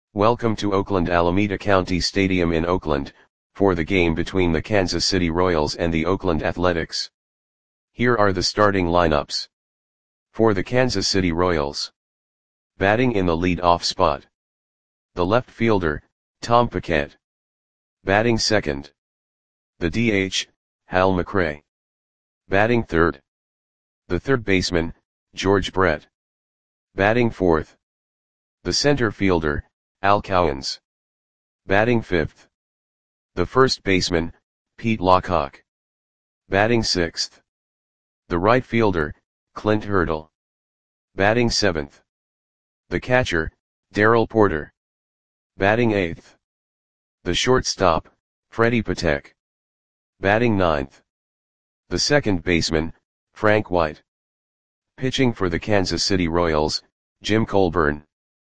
Welcome to Oakland Alameda County Stadium in Oakland, for the game between the Kansas City Royals and the Oakland Athletics. Here are the starting lineups. For the Kansas City Royals. Batting in the lead-off spot. The left fielder, Tom Paquette. Batting second. The DH, Hal McRae. Batting third. The third baseman, George Brett. Batting fourth. The center fielder, Al Cowens. Batting fifth. The first baseman, Pete Lockhart. Batting sixth. The right fielder, Clint Hurdle. Batting seventh. The catcher, Darrell Porter. Batting eighth. The shortstop, Freddie Patek. Batting ninth. The second baseman, Frank White. Pitching for the Kansas City Royals, Jim Colburn.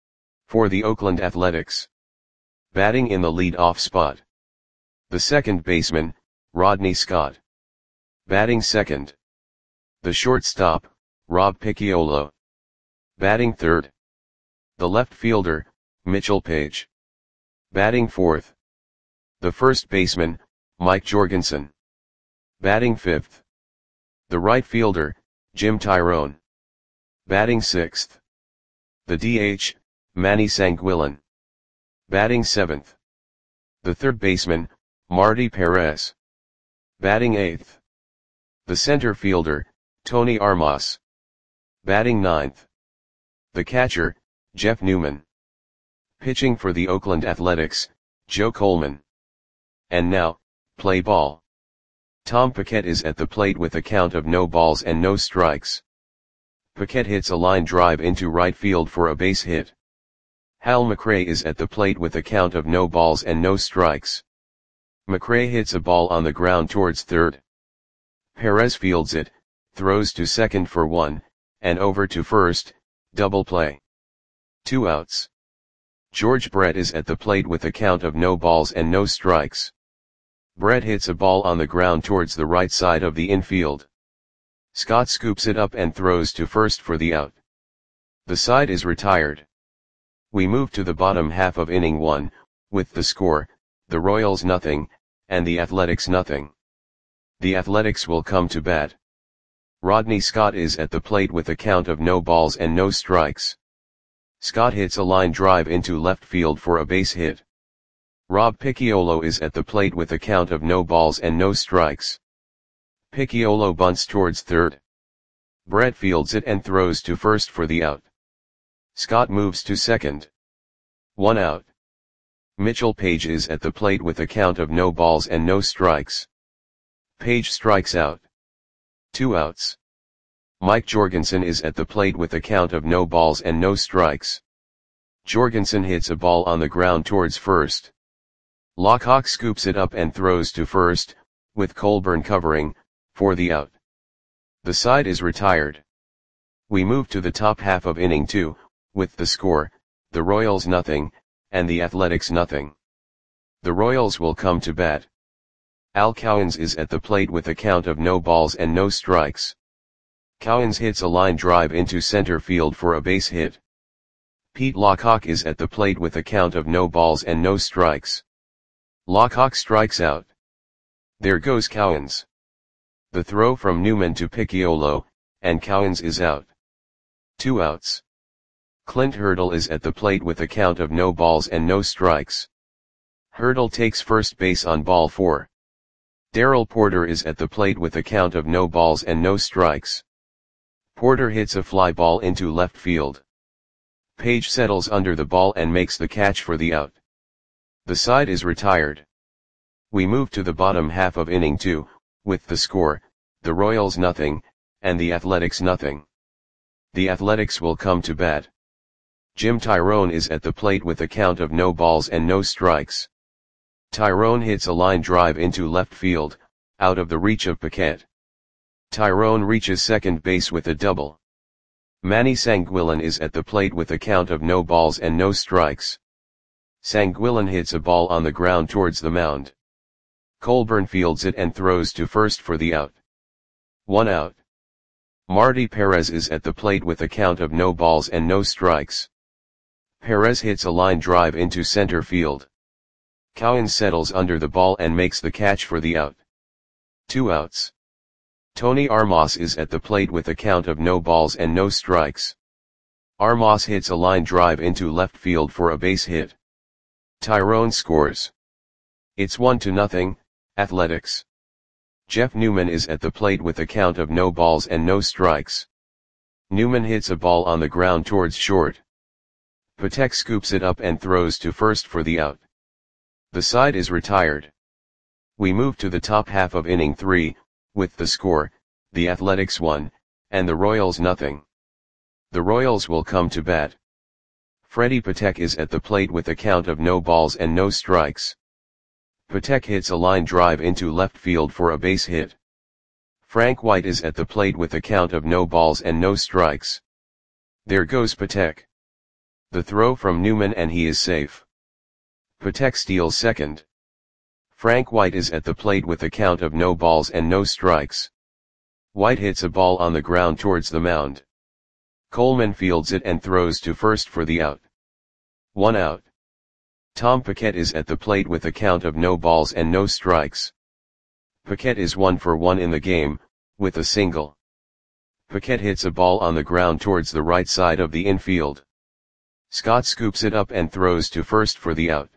For the Oakland Athletics. Batting in the lead-off spot. The second baseman, Rodney Scott. Batting second. The shortstop, Rob Picciolo. Batting third. The left fielder, Mitchell Page. Batting fourth. The first baseman, Mike Jorgensen. Batting fifth. The right fielder, Jim Tyrone. Batting sixth. The DH, Manny Sanguillen. Batting seventh. The third baseman, Marty Perez. Batting eighth. The center fielder, Tony Armas. Batting ninth. The catcher, Jeff Newman. Pitching for the Oakland Athletics, Joe Coleman. And now, play ball. Tom Paquette is at the plate with a count of no balls and no strikes. Paquette hits a line drive into right field for a base hit. Hal McRae is at the plate with a count of no balls and no strikes. McRae hits a ball on the ground towards third. Perez fields it, throws to second for one, and over to first, double play. 2 outs. George Brett is at the plate with a count of no balls and no strikes. Brett hits a ball on the ground towards the right side of the infield. Scott scoops it up and throws to first for the out. The side is retired. We move to the bottom half of inning 1, with the score, the Royals 0, and the Athletics 0. The Athletics will come to bat. Rodney Scott is at the plate with a count of no balls and no strikes. Scott hits a line drive into left field for a base hit. Rob Picciolo is at the plate with a count of no balls and no strikes. Picciolo bunts towards third. Brett fields it and throws to first for the out. Scott moves to second. 1 out. Mitchell Page is at the plate with a count of no balls and no strikes. Page strikes out. 2 outs. Mike Jorgensen is at the plate with a count of no balls and no strikes. Jorgensen hits a ball on the ground towards first. Lockhart scoops it up and throws to first, with Colburn covering, for the out. The side is retired. We move to the top half of inning 2, with the score, the Royals 0, and the Athletics 0. The Royals will come to bat. Al Cowens is at the plate with a count of no balls and no strikes. Cowens hits a line drive into center field for a base hit. Pete Lockhart is at the plate with a count of no balls and no strikes. Lockhart strikes out. There goes Cowens. The throw from Newman to Picciolo, and Cowens is out. 2 outs. Clint Hurdle is at the plate with a count of no balls and no strikes. Hurdle takes first base on ball 4. Darrell Porter is at the plate with a count of no balls and no strikes. Porter hits a fly ball into left field. Page settles under the ball and makes the catch for the out. The side is retired. We move to the bottom half of inning 2, with the score, the Royals 0, and the Athletics 0. The Athletics will come to bat. Jim Tyrone is at the plate with a count of no balls and no strikes. Tyrone hits a line drive into left field, out of the reach of Paquette. Tyrone reaches second base with a double. Manny Sanguillen is at the plate with a count of no balls and no strikes. Sanguillen hits a ball on the ground towards the mound. Colburn fields it and throws to first for the out. 1 out. Marty Perez is at the plate with a count of no balls and no strikes. Perez hits a line drive into center field. Cowens settles under the ball and makes the catch for the out. 2 outs. Tony Armas is at the plate with a count of no balls and no strikes. Armas hits a line drive into left field for a base hit. Tyrone scores. It's 1-0, Athletics. Jeff Newman is at the plate with a count of no balls and no strikes. Newman hits a ball on the ground towards short. Patek scoops it up and throws to first for the out. The side is retired. We move to the top half of inning 3, with the score, the Athletics 1, and the Royals nothing. The Royals will come to bat. Freddie Patek is at the plate with a count of no balls and no strikes. Patek hits a line drive into left field for a base hit. Frank White is at the plate with a count of no balls and no strikes. There goes Patek. The throw from Newman and he is safe. Patek steals second. Frank White is at the plate with a count of no balls and no strikes. White hits a ball on the ground towards the mound. Coleman fields it and throws to first for the out. 1 out. Tom Paquette is at the plate with a count of no balls and no strikes. Paquette is 1 for 1 in the game, with a single. Paquette hits a ball on the ground towards the right side of the infield. Scott scoops it up and throws to first for the out.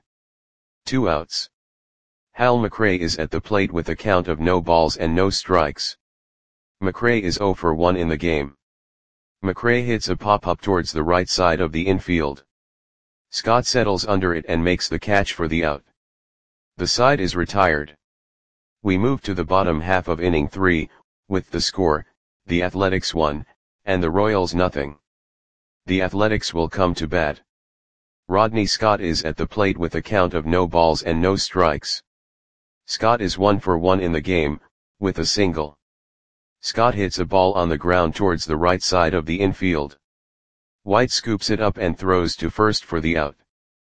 2 outs. Hal McRae is at the plate with a count of no balls and no strikes. McRae is 0 for 1 in the game. McRae hits a pop-up towards the right side of the infield. Scott settles under it and makes the catch for the out. The side is retired. We move to the bottom half of inning 3, with the score, the Athletics 1, and the Royals nothing. The Athletics will come to bat. Rodney Scott is at the plate with a count of no balls and no strikes. Scott is 1 for 1 in the game, with a single. Scott hits a ball on the ground towards the right side of the infield. White scoops it up and throws to first for the out.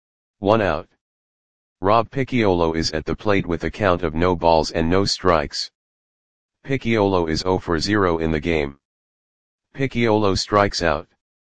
1 out. Rob Picciolo is at the plate with a count of no balls and no strikes. Picciolo is 0 for 0 in the game. Picciolo strikes out.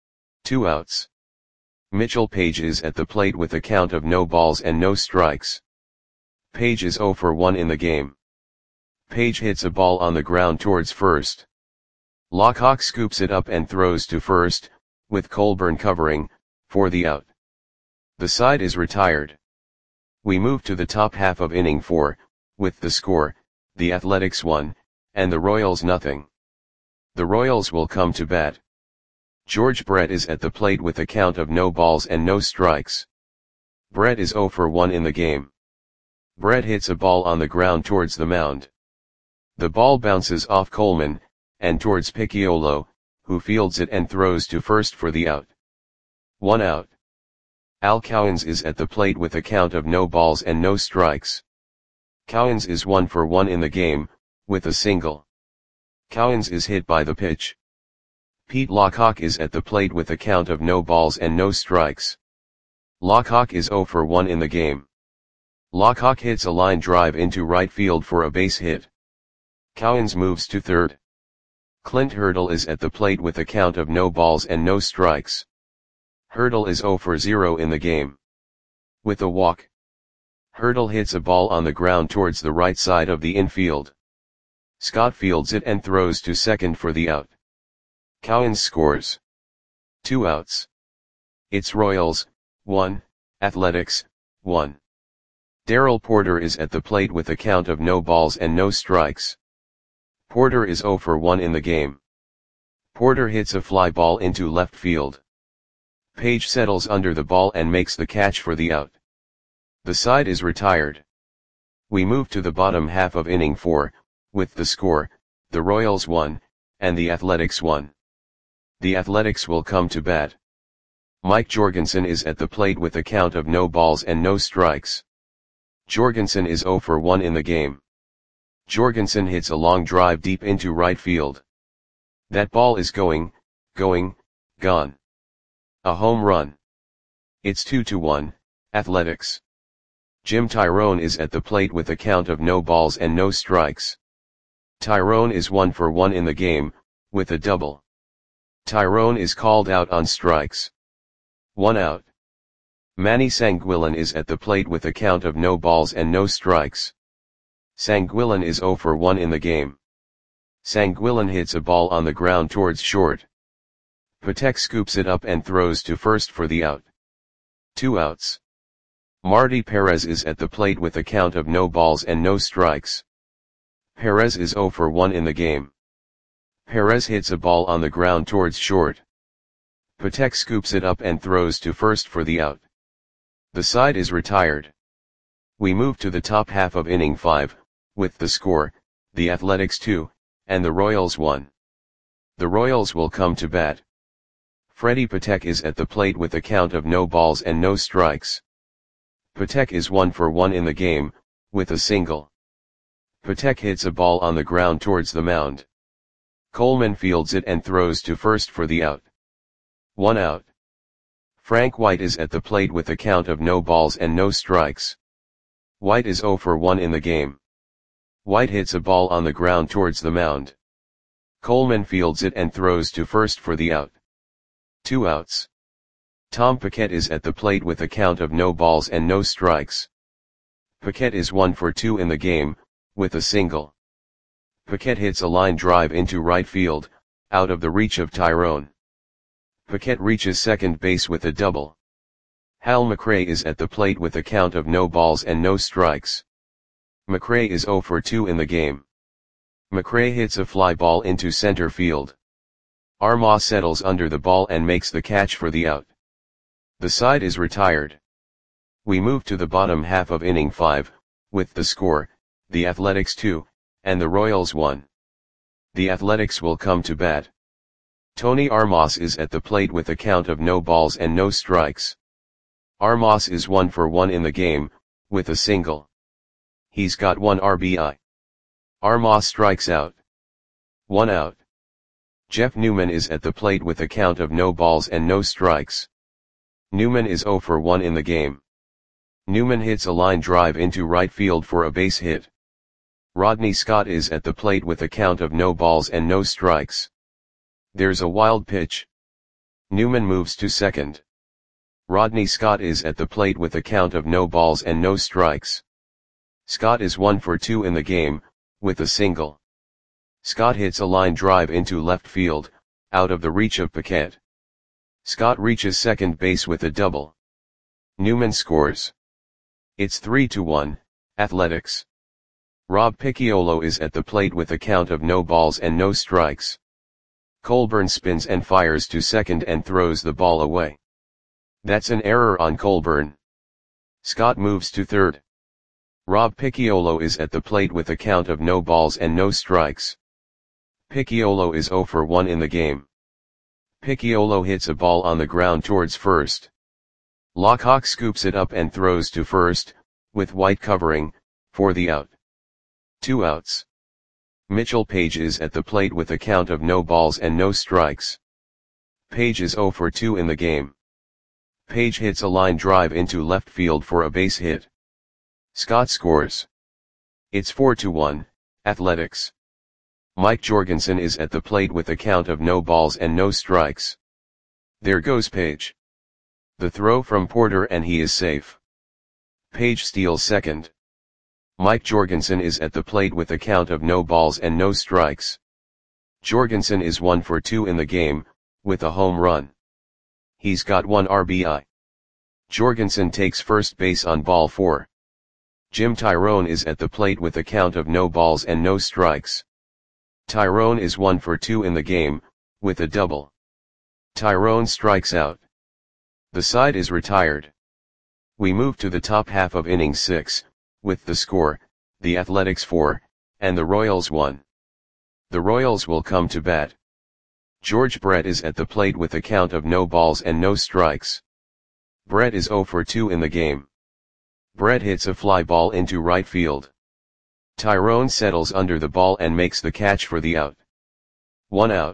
2 outs. Mitchell Page is at the plate with a count of no balls and no strikes. Page is 0 for 1 in the game. Page hits a ball on the ground towards first. Lockhawk scoops it up and throws to first, with Colburn covering, for the out. The side is retired. We move to the top half of inning 4, with the score, the Athletics 1, and the Royals nothing. The Royals will come to bat. George Brett is at the plate with a count of no balls and no strikes. Brett is 0 for 1 in the game. Brett hits a ball on the ground towards the mound. The ball bounces off Coleman, and towards Picciolo, who fields it and throws to first for the out. 1 out. Al Cowens is at the plate with a count of no balls and no strikes. Cowens is 1 for 1 in the game, with a single. Cowens is hit by the pitch. Pete Lockhawk is at the plate with a count of no balls and no strikes. Lockhawk is 0 for 1 in the game. Lockhawk hits a line drive into right field for a base hit. Cowens moves to third. Clint Hurdle is at the plate with a count of no balls and no strikes. Hurdle is 0 for 0 in the game. With a walk. Hurdle hits a ball on the ground towards the right side of the infield. Scott fields it and throws to second for the out. Cowens scores. 2 outs. It's Royals, 1, Athletics, 1. Darrell Porter is at the plate with a count of no balls and no strikes. Porter is 0 for 1 in the game. Porter hits a fly ball into left field. Page settles under the ball and makes the catch for the out. The side is retired. We move to the bottom half of inning 4, with the score, the Royals 1, and the Athletics 1. The Athletics will come to bat. Mike Jorgensen is at the plate with a count of no balls and no strikes. Jorgensen is 0 for 1 in the game. Jorgensen hits a long drive deep into right field. That ball is gone. A home run. It's 2-1, Athletics. Jim Tyrone is at the plate with a count of no balls and no strikes. Tyrone is 1 for 1 in the game, with a double. Tyrone is called out on strikes. 1 out. Manny Sanguillen is at the plate with a count of no balls and no strikes. Sanguillen is 0 for 1 in the game. Sanguillen hits a ball on the ground towards short. Patek scoops it up and throws to first for the out. 2 outs. Marty Perez is at the plate with a count of no balls and no strikes. Perez is 0 for 1 in the game. Perez hits a ball on the ground towards short. Patek scoops it up and throws to first for the out. The side is retired. We move to the top half of inning 5, with the score, the Athletics 2, and the Royals 1. The Royals will come to bat. Freddie Patek is at the plate with a count of no balls and no strikes. Patek is 1 for 1 in the game, with a single. Patek hits a ball on the ground towards the mound. Coleman fields it and throws to first for the out. 1 out. Frank White is at the plate with a count of no balls and no strikes. White is 0 for 1 in the game. White hits a ball on the ground towards the mound. Coleman fields it and throws to first for the out. 2 outs. Tom Paquette is at the plate with a count of no balls and no strikes. Paquette is 1 for 2 in the game, with a single. Paquette hits a line drive into right field, out of the reach of Tyrone. Paquette reaches second base with a double. Hal McRae is at the plate with a count of no balls and no strikes. McRae is 0 for 2 in the game. McRae hits a fly ball into center field. Armah settles under the ball and makes the catch for the out. The side is retired. We move to the bottom half of inning 5, with the score, the Athletics 2, and the Royals 1. The Athletics will come to bat. Tony Armas is at the plate with a count of no balls and no strikes. Armas is 1 for 1 in the game, with a single. He's got 1 RBI. Armas strikes out. 1 out. Jeff Newman is at the plate with a count of no balls and no strikes. Newman is 0 for 1 in the game. Newman hits a line drive into right field for a base hit. Rodney Scott is at the plate with a count of no balls and no strikes. There's a wild pitch. Newman moves to second. Rodney Scott is at the plate with a count of no balls and no strikes. Scott is 1 for 2 in the game, with a single. Scott hits a line drive into left field, out of the reach of Paquette. Scott reaches second base with a double. Newman scores. It's 3-1, Athletics. Rob Picciolo is at the plate with a count of no balls and no strikes. Colburn spins and fires to second and throws the ball away. That's an error on Colburn. Scott moves to third. Rob Picciolo is at the plate with a count of no balls and no strikes. Picciolo is 0 for 1 in the game. Picciolo hits a ball on the ground towards first. Lockhawk scoops it up and throws to first, with White covering, for the out. 2 outs. Mitchell Page is at the plate with a count of no balls and no strikes. Page is 0 for 2 in the game. Page hits a line drive into left field for a base hit. Scott scores. It's 4-1, Athletics. Mike Jorgensen is at the plate with a count of no balls and no strikes. There goes Page. The throw from Porter and he is safe. Page steals second. Mike Jorgensen is at the plate with a count of no balls and no strikes. Jorgensen is 1 for 2 in the game, with a home run. He's got 1 RBI. Jorgensen takes first base on ball 4. Jim Tyrone is at the plate with a count of no balls and no strikes. Tyrone is 1 for 2 in the game, with a double. Tyrone strikes out. The side is retired. We move to the top half of inning 6, with the score, the Athletics 4, and the Royals 1. The Royals will come to bat. George Brett is at the plate with a count of no balls and no strikes. Brett is 0 for 2 in the game. Brett hits a fly ball into right field. Tyrone settles under the ball and makes the catch for the out. 1 out.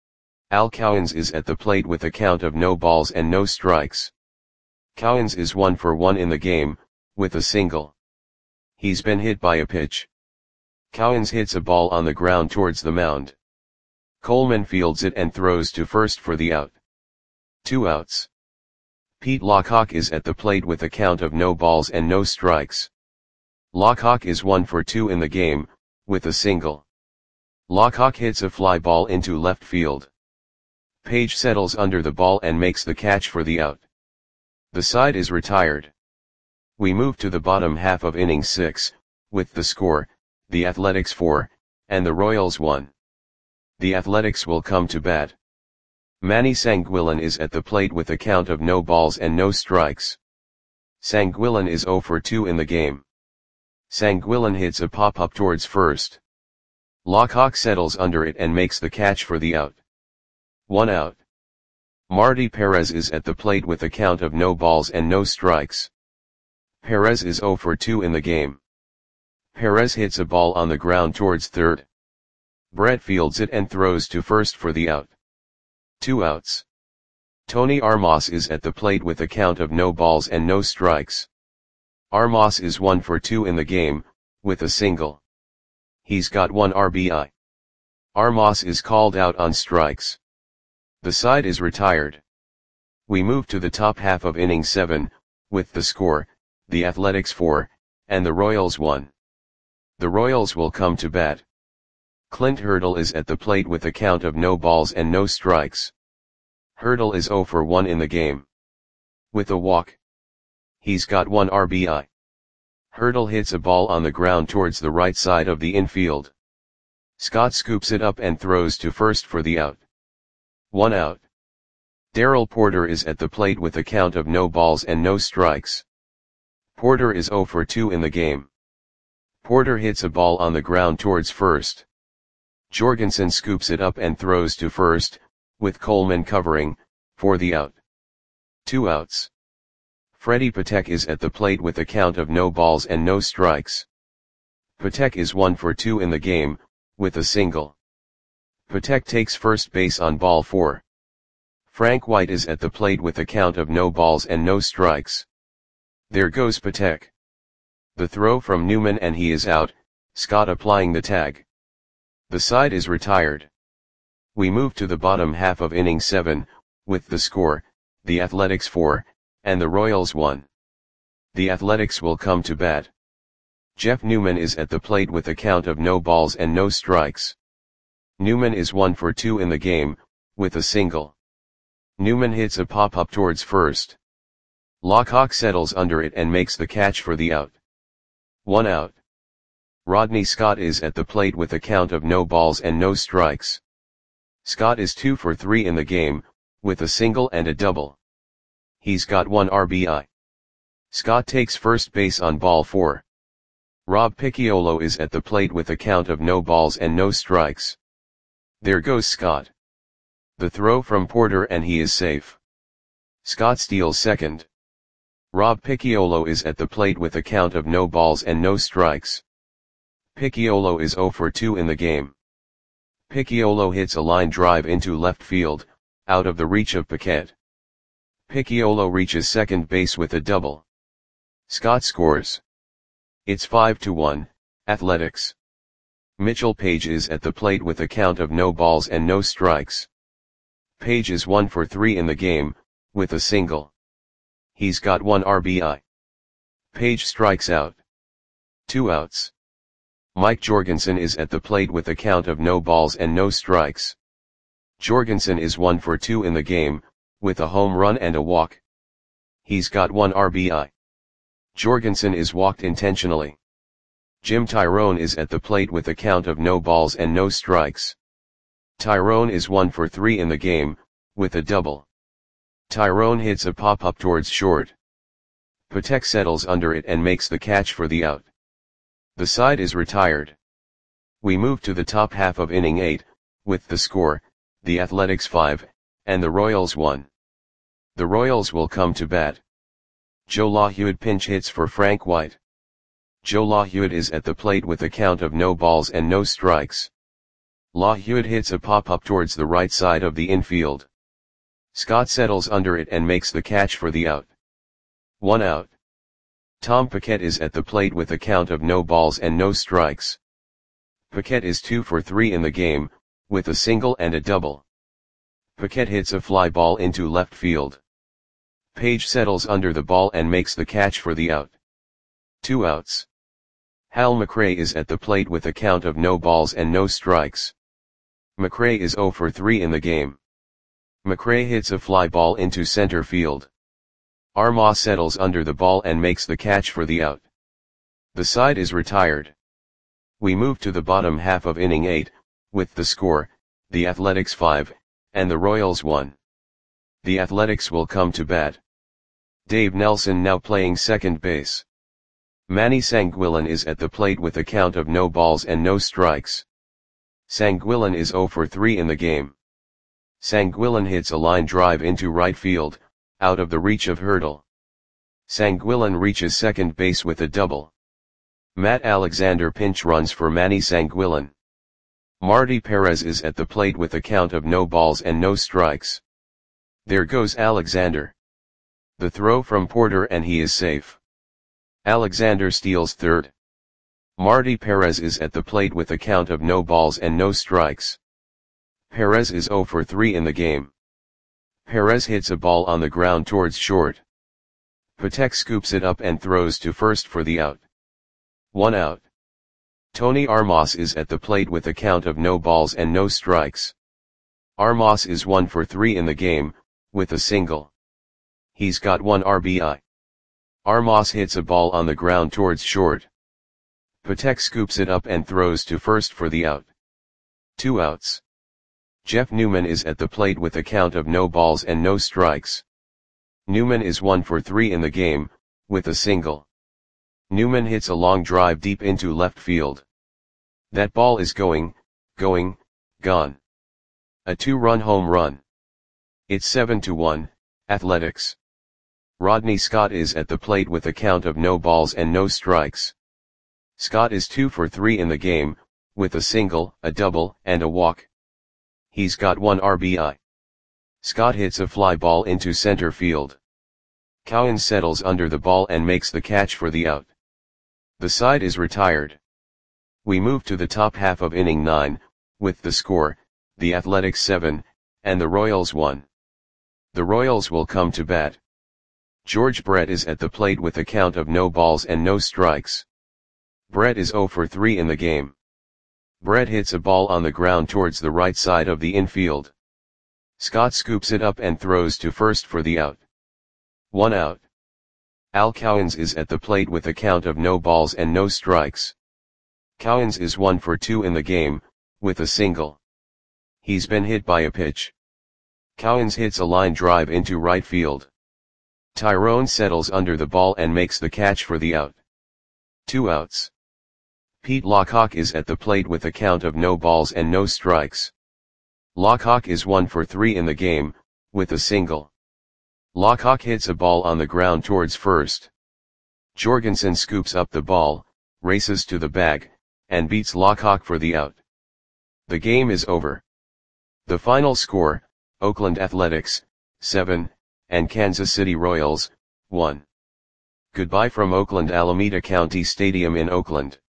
Al Cowens is at the plate with a count of no balls and no strikes. Cowens is 1 for 1 in the game, with a single. He's been hit by a pitch. Cowens hits a ball on the ground towards the mound. Coleman fields it and throws to first for the out. 2 outs. Pete Lockhawk is at the plate with a count of no balls and no strikes. Lockhawk is 1 for 2 in the game, with a single. Lockhawk hits a fly ball into left field. Page settles under the ball and makes the catch for the out. The side is retired. We move to the bottom half of inning 6, with the score, the Athletics 4, and the Royals 1. The Athletics will come to bat. Manny Sanguillen is at the plate with a count of no balls and no strikes. Sanguillen is 0 for 2 in the game. Sanguillen hits a pop-up towards first. Lockhawk settles under it and makes the catch for the out. 1 out. Marty Perez is at the plate with a count of no balls and no strikes. Perez is 0 for 2 in the game. Perez hits a ball on the ground towards third. Brett fields it and throws to first for the out. 2 outs. Tony Armas is at the plate with a count of no balls and no strikes. Armas is 1 for 2 in the game, with a single. He's got 1 RBI. Armas is called out on strikes. The side is retired. We move to the top half of inning 7, with the score, the Athletics 4, and the Royals 1. The Royals will come to bat. Clint Hurdle is at the plate with a count of no balls and no strikes. Hurdle is 0 for 1 in the game. With a walk. He's got 1 RBI. Hurdle hits a ball on the ground towards the right side of the infield. Scott scoops it up and throws to first for the out. 1 out. Darrell Porter is at the plate with a count of no balls and no strikes. Porter is 0 for 2 in the game. Porter hits a ball on the ground towards first. Jorgensen scoops it up and throws to first, with Coleman covering, for the out. 2 outs. Freddie Patek is at the plate with a count of no balls and no strikes. Patek is 1 for 2 in the game, with a single. Patek takes first base on ball 4. Frank White is at the plate with a count of no balls and no strikes. There goes Patek. The throw from Newman and he is out, Scott applying the tag. The side is retired. We move to the bottom half of inning 7, with the score, the Athletics 4, and the Royals 1. The Athletics will come to bat. Jeff Newman is at the plate with a count of no balls and no strikes. Newman is 1 for 2 in the game, with a single. Newman hits a pop-up towards first. Lockhawk settles under it and makes the catch for the out. 1 out. Rodney Scott is at the plate with a count of no balls and no strikes. Scott is 2 for 3 in the game, with a single and a double. He's got 1 RBI. Scott takes first base on ball 4. Rob Picciolo is at the plate with a count of no balls and no strikes. There goes Scott. The throw from Porter and he is safe. Scott steals second. Rob Picciolo is at the plate with a count of no balls and no strikes. Picciolo is 0 for 2 in the game. Picciolo hits a line drive into left field, out of the reach of Paquette. Picciolo reaches second base with a double. Scott scores. It's 5-1, Athletics. Mitchell Page is at the plate with a count of no balls and no strikes. Page is 1 for 3 in the game, with a single. He's got 1 RBI. Page strikes out. 2 outs. Mike Jorgensen is at the plate with a count of no balls and no strikes. Jorgensen is 1 for 2 in the game, with a home run and a walk. He's got 1 RBI. Jorgensen is walked intentionally. Jim Tyrone is at the plate with a count of no balls and no strikes. Tyrone is 1 for 3 in the game, with a double. Tyrone hits a pop-up towards short. Patek settles under it and makes the catch for the out. The side is retired. We move to the top half of inning 8, with the score, the Athletics 5, and the Royals 1. The Royals will come to bat. Joe LaHewitt pinch hits for Frank White. Joe LaHewitt is at the plate with a count of no balls and no strikes. LaHewitt hits a pop-up towards the right side of the infield. Scott settles under it and makes the catch for the out. 1 out. Tom Paquette is at the plate with a count of no balls and no strikes. Paquette is 2 for 3 in the game, with a single and a double. Paquette hits a fly ball into left field. Page settles under the ball and makes the catch for the out. 2 outs. Hal McRae is at the plate with a count of no balls and no strikes. McRae is 0 for 3 in the game. McRae hits a fly ball into center field. Armah settles under the ball and makes the catch for the out. The side is retired. We move to the bottom half of inning 8, with the score, the Athletics 5, and the Royals 1. The Athletics will come to bat. Dave Nelson now playing second base. Manny Sanguillen is at the plate with a count of no balls and no strikes. Sanguillen is 0 for 3 in the game. Sanguillen hits a line drive into right field, out of the reach of Hurdle. Sanguillen reaches second base with a double. Matt Alexander pinch runs for Manny Sanguillen. Marty Perez is at the plate with a count of no balls and no strikes. There goes Alexander. The throw from Porter and he is safe. Alexander steals third. Marty Perez is at the plate with a count of no balls and no strikes. Perez is 0 for 3 in the game. Perez hits a ball on the ground towards short. Patek scoops it up and throws to first for the out. 1 out. Tony Armas is at the plate with a count of no balls and no strikes. Armas is 1 for 3 in the game, with a single. He's got 1 RBI. Armas hits a ball on the ground towards short. Patek scoops it up and throws to first for the out. 2 outs. Jeff Newman is at the plate with a count of no balls and no strikes. Newman is 1 for 3 in the game, with a single. Newman hits a long drive deep into left field. That ball is gone. A 2-run home run. It's 7-1, Athletics. Rodney Scott is at the plate with a count of no balls and no strikes. Scott is 2 for 3 in the game, with a single, a double, and a walk. He's got 1 RBI. Scott hits a fly ball into center field. Cowan settles under the ball and makes the catch for the out. The side is retired. We move to the top half of inning 9, with the score, the Athletics 7, and the Royals 1. The Royals will come to bat. George Brett is at the plate with a count of no balls and no strikes. Brett is 0 for 3 in the game. Brett hits a ball on the ground towards the right side of the infield. Scott scoops it up and throws to first for the out. 1 out. Al Cowens is at the plate with a count of no balls and no strikes. Cowens is 1 for 2 in the game, with a single. He's been hit by a pitch. Cowens hits a line drive into right field. Tyrone settles under the ball and makes the catch for the out. 2 outs. Pete Lockhawk is at the plate with a count of no balls and no strikes. Lockhawk is 1 for 3 in the game, with a single. Lockhawk hits a ball on the ground towards first. Jorgensen scoops up the ball, races to the bag, and beats Lockhawk for the out. The game is over. The final score, Oakland Athletics, 7, and Kansas City Royals, 1. Goodbye from Oakland Alameda County Stadium in Oakland.